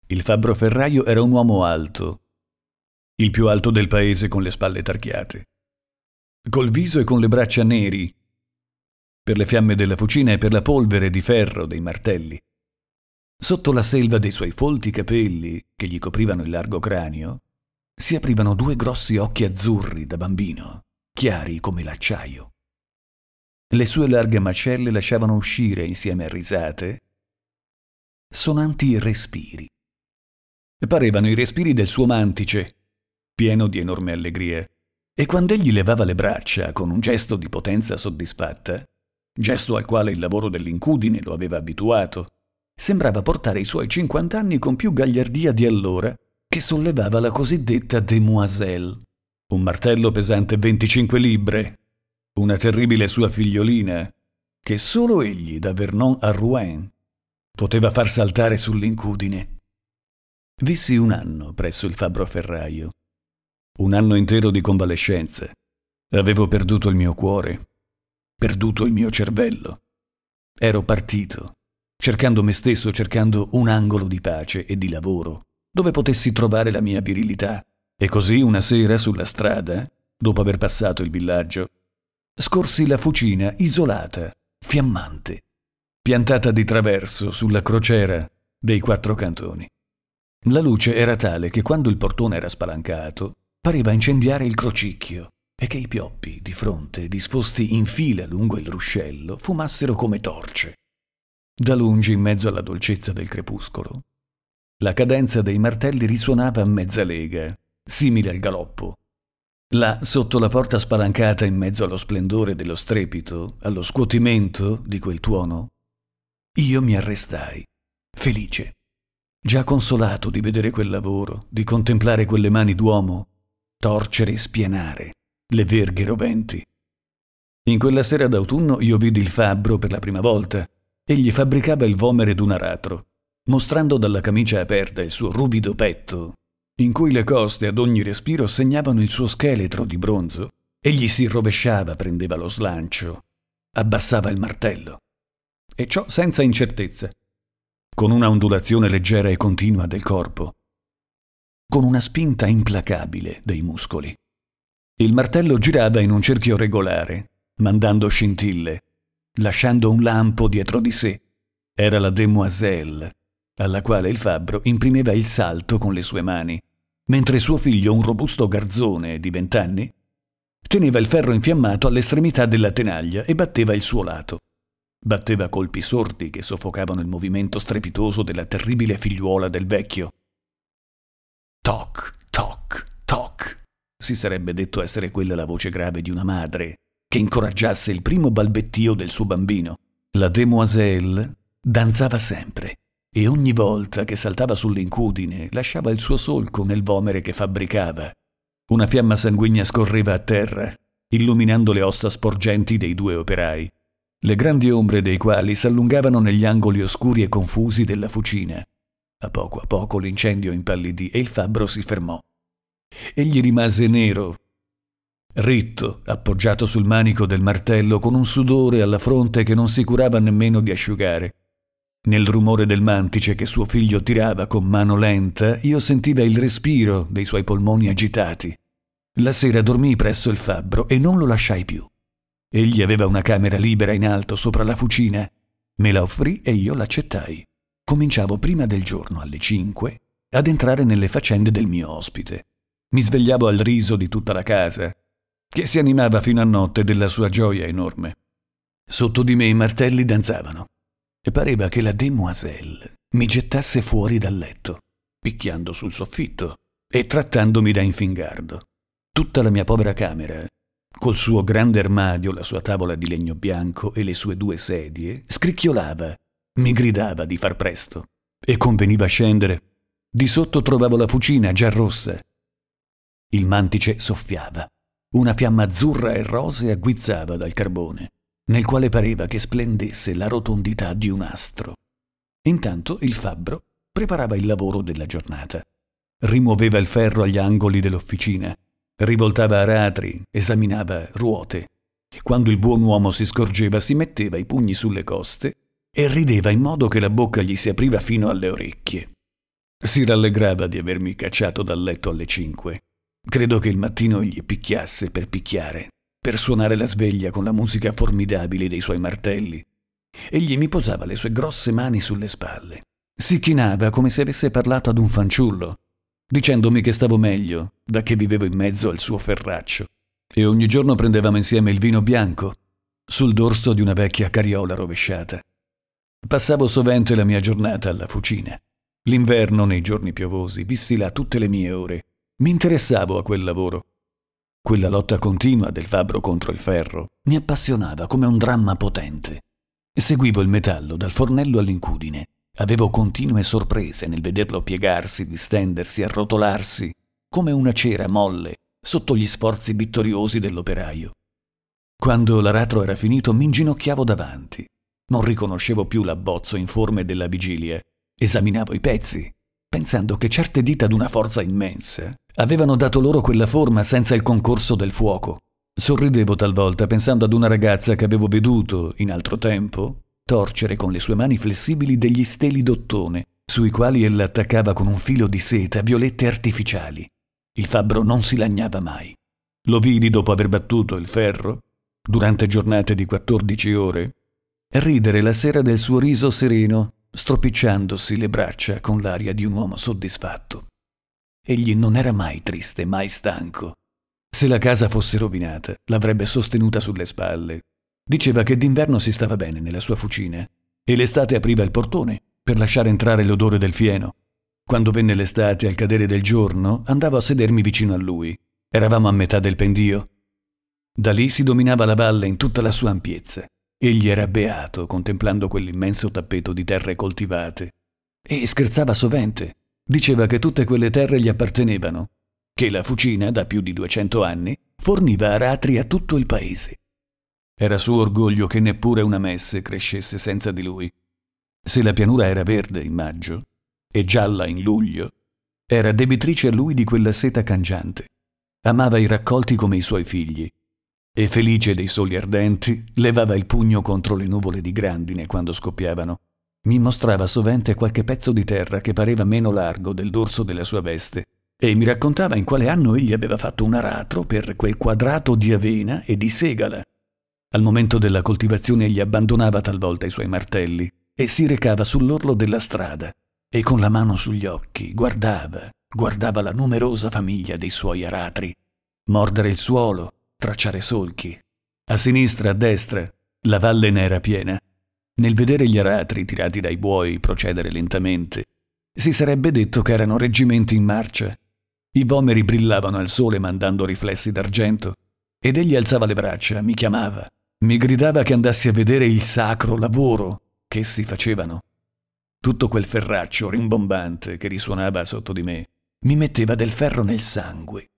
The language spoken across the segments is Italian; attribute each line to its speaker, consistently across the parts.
Speaker 1: Il fabbro ferraio era un uomo alto, il più alto del paese con le spalle tarchiate, col viso e con le braccia neri, per le fiamme della fucina e per la polvere di ferro dei martelli. Sotto la selva dei suoi folti capelli, che gli coprivano il largo cranio, si aprivano due grossi occhi azzurri da bambino, chiari come l'acciaio. Le sue larghe mascelle lasciavano uscire, insieme a risate, sonanti respiri. Parevano i respiri del suo mantice, pieno di enorme allegria, e quand'egli levava le braccia con un gesto di potenza soddisfatta, gesto al quale il lavoro dell'incudine lo aveva abituato, sembrava portare i suoi 50 anni con più gagliardia di allora che sollevava la cosiddetta demoiselle, un martello pesante 25 libbre, una terribile sua figliolina, che solo egli, da Vernon a Rouen, poteva far saltare sull'incudine. Vissi un anno presso il fabbro ferraio, un anno intero di convalescenza. Avevo perduto il mio cuore, perduto il mio cervello. Ero partito, cercando me stesso, cercando un angolo di pace e di lavoro, dove potessi trovare la mia virilità. E così una sera sulla strada, dopo aver passato il villaggio, scorsi la fucina isolata, fiammante, piantata di traverso sulla crociera dei 4 cantoni. La luce era tale che quando il portone era spalancato, pareva incendiare il crocicchio e che i pioppi di fronte, disposti in fila lungo il ruscello, fumassero come torce. Da lungi, in mezzo alla dolcezza del crepuscolo, la cadenza dei martelli risuonava a mezza lega, simile al galoppo. Là, sotto la porta spalancata, in mezzo allo splendore dello strepito, allo scuotimento di quel tuono, io mi arrestai, felice, già consolato di vedere quel lavoro, di contemplare quelle mani d'uomo torcere e spianare le verghe roventi. In quella sera d'autunno io vidi il fabbro per la prima volta. Egli fabbricava il vomere d'un aratro, mostrando dalla camicia aperta il suo ruvido petto, in cui le coste ad ogni respiro segnavano il suo scheletro di bronzo. Egli si rovesciava, prendeva lo slancio, abbassava il martello. E ciò senza incertezza, con una ondulazione leggera e continua del corpo, con una spinta implacabile dei muscoli. Il martello girava in un cerchio regolare, mandando scintille, lasciando un lampo dietro di sé. Era la demoiselle, alla quale il fabbro imprimeva il salto con le sue mani, mentre suo figlio, un robusto garzone di 20 anni, teneva il ferro infiammato all'estremità della tenaglia e batteva il suo lato. Batteva colpi sordi che soffocavano il movimento strepitoso della terribile figliuola del vecchio. Toc, toc, toc. Si sarebbe detto essere quella la voce grave di una madre che incoraggiasse il primo balbettio del suo bambino. La demoiselle danzava sempre e ogni volta che saltava sull'incudine lasciava il suo solco nel vomere che fabbricava. Una fiamma sanguigna scorreva a terra, illuminando le ossa sporgenti dei 2 operai, le grandi ombre dei quali s'allungavano negli angoli oscuri e confusi della fucina. A poco l'incendio impallidì e il fabbro si fermò. Egli rimase nero, ritto, appoggiato sul manico del martello, con un sudore alla fronte che non si curava nemmeno di asciugare. Nel rumore del mantice che suo figlio tirava con mano lenta, io sentiva il respiro dei suoi polmoni agitati. La sera dormii presso il fabbro e non lo lasciai più. Egli aveva una camera libera in alto sopra la fucina. Me la offrì e io l'accettai. Cominciavo prima del giorno, alle 5, ad entrare nelle faccende del mio ospite. Mi svegliavo al riso di tutta la casa, che si animava fino a notte della sua gioia enorme. Sotto di me i martelli danzavano e pareva che la demoiselle mi gettasse fuori dal letto, picchiando sul soffitto e trattandomi da infingardo. Tutta la mia povera camera, col suo grande armadio, la sua tavola di legno bianco e le sue 2 sedie, scricchiolava, mi gridava di far presto e conveniva scendere. Di sotto trovavo la fucina già rossa. Il mantice soffiava. Una fiamma azzurra e rosea guizzava dal carbone, nel quale pareva che splendesse la rotondità di un astro. Intanto il fabbro preparava il lavoro della giornata. Rimuoveva il ferro agli angoli dell'officina, rivoltava aratri, esaminava ruote. Quando il buon uomo si scorgeva, si metteva i pugni sulle coste e rideva in modo che la bocca gli si apriva fino alle orecchie. Si rallegrava di avermi cacciato dal letto alle 5. Credo che il mattino egli picchiasse per picchiare, per suonare la sveglia con la musica formidabile dei suoi martelli. Egli mi posava le sue grosse mani sulle spalle. Si chinava come se avesse parlato ad un fanciullo, dicendomi che stavo meglio, da che vivevo in mezzo al suo ferraccio. E ogni giorno prendevamo insieme il vino bianco, sul dorso di una vecchia carriola rovesciata. Passavo sovente la mia giornata alla fucina. L'inverno, nei giorni piovosi, vissi là tutte le mie ore. Mi interessavo a quel lavoro. Quella lotta continua del fabbro contro il ferro mi appassionava come un dramma potente. Seguivo il metallo dal fornello all'incudine. Avevo continue sorprese nel vederlo piegarsi, distendersi, arrotolarsi, come una cera molle sotto gli sforzi vittoriosi dell'operaio. Quando l'aratro era finito mi inginocchiavo davanti. Non riconoscevo più l'abbozzo informe della vigilia. Esaminavo i pezzi, pensando che certe dita d'una forza immensa avevano dato loro quella forma senza il concorso del fuoco. Sorridevo talvolta pensando ad una ragazza che avevo veduto, in altro tempo, torcere con le sue mani flessibili degli steli d'ottone, sui quali ella attaccava con un filo di seta violette artificiali. Il fabbro non si lagnava mai. Lo vidi dopo aver battuto il ferro, durante giornate di 14 ore, ridere la sera del suo riso sereno, stropicciandosi le braccia con l'aria di un uomo soddisfatto. Egli non era mai triste, mai stanco. Se la casa fosse rovinata, l'avrebbe sostenuta sulle spalle. Diceva che d'inverno si stava bene nella sua fucina e l'estate apriva il portone per lasciare entrare l'odore del fieno. Quando venne l'estate, al cadere del giorno, andavo a sedermi vicino a lui. Eravamo a metà del pendio. Da lì si dominava la valle in tutta la sua ampiezza. Egli era beato contemplando quell'immenso tappeto di terre coltivate e scherzava sovente. Diceva che tutte quelle terre gli appartenevano, che la fucina, da più di 200 anni, forniva aratri a tutto il paese. Era suo orgoglio che neppure una messe crescesse senza di lui. Se la pianura era verde in maggio e gialla in luglio, era debitrice a lui di quella seta cangiante. Amava i raccolti come i suoi figli e, felice dei soli ardenti, levava il pugno contro le nuvole di grandine quando scoppiavano. Mi mostrava sovente qualche pezzo di terra che pareva meno largo del dorso della sua veste e mi raccontava in quale anno egli aveva fatto un aratro per quel quadrato di avena e di segala. Al momento della coltivazione egli abbandonava talvolta i suoi martelli e si recava sull'orlo della strada e con la mano sugli occhi guardava la numerosa famiglia dei suoi aratri, mordere il suolo, tracciare solchi. A sinistra, a destra, la valle ne era piena. Nel vedere gli aratri tirati dai buoi procedere lentamente, si sarebbe detto che erano reggimenti in marcia. I vomeri brillavano al sole mandando riflessi d'argento, ed egli alzava le braccia, mi chiamava, mi gridava che andassi a vedere il sacro lavoro che essi facevano. Tutto quel ferraccio rimbombante che risuonava sotto di me mi metteva del ferro nel sangue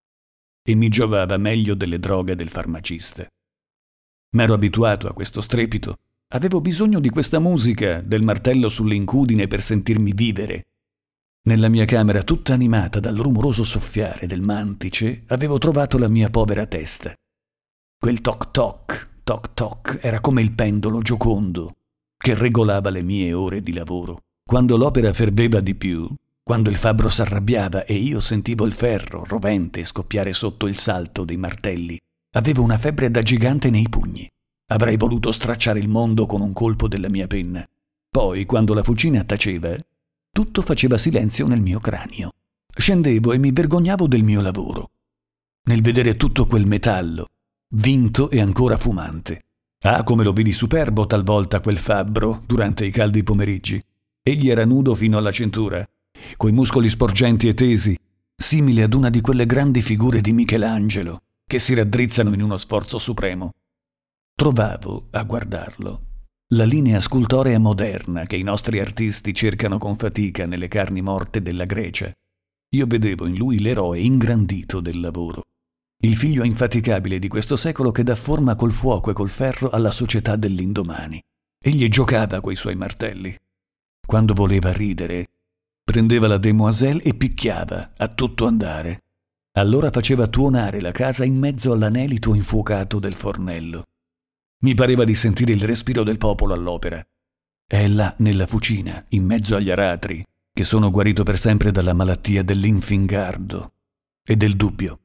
Speaker 1: e mi giovava meglio delle droghe del farmacista. M'ero abituato a questo strepito. Avevo bisogno di questa musica, del martello sull'incudine per sentirmi vivere. Nella mia camera, tutta animata dal rumoroso soffiare del mantice, avevo trovato la mia povera testa. Quel toc toc era come il pendolo giocondo che regolava le mie ore di lavoro. Quando l'opera ferveva di più, quando il fabbro s'arrabbiava e io sentivo il ferro rovente scoppiare sotto il salto dei martelli, avevo una febbre da gigante nei pugni. Avrei voluto stracciare il mondo con un colpo della mia penna. Poi, quando la fucina taceva, tutto faceva silenzio nel mio cranio. Scendevo e mi vergognavo del mio lavoro. Nel vedere tutto quel metallo, vinto e ancora fumante. Ah, come lo vidi superbo talvolta quel fabbro durante i caldi pomeriggi. Egli era nudo fino alla cintura, coi muscoli sporgenti e tesi, simile ad una di quelle grandi figure di Michelangelo che si raddrizzano in uno sforzo supremo. Trovavo, a guardarlo, la linea scultorea moderna che i nostri artisti cercano con fatica nelle carni morte della Grecia. Io vedevo in lui l'eroe ingrandito del lavoro, il figlio infaticabile di questo secolo che dà forma col fuoco e col ferro alla società dell'indomani. Egli giocava coi suoi martelli. Quando voleva ridere, prendeva la demoiselle e picchiava a tutto andare. Allora faceva tuonare la casa in mezzo all'anelito infuocato del fornello. Mi pareva di sentire il respiro del popolo all'opera. È là, nella fucina, in mezzo agli aratri, che sono guarito per sempre dalla malattia dell'infingardo e del dubbio.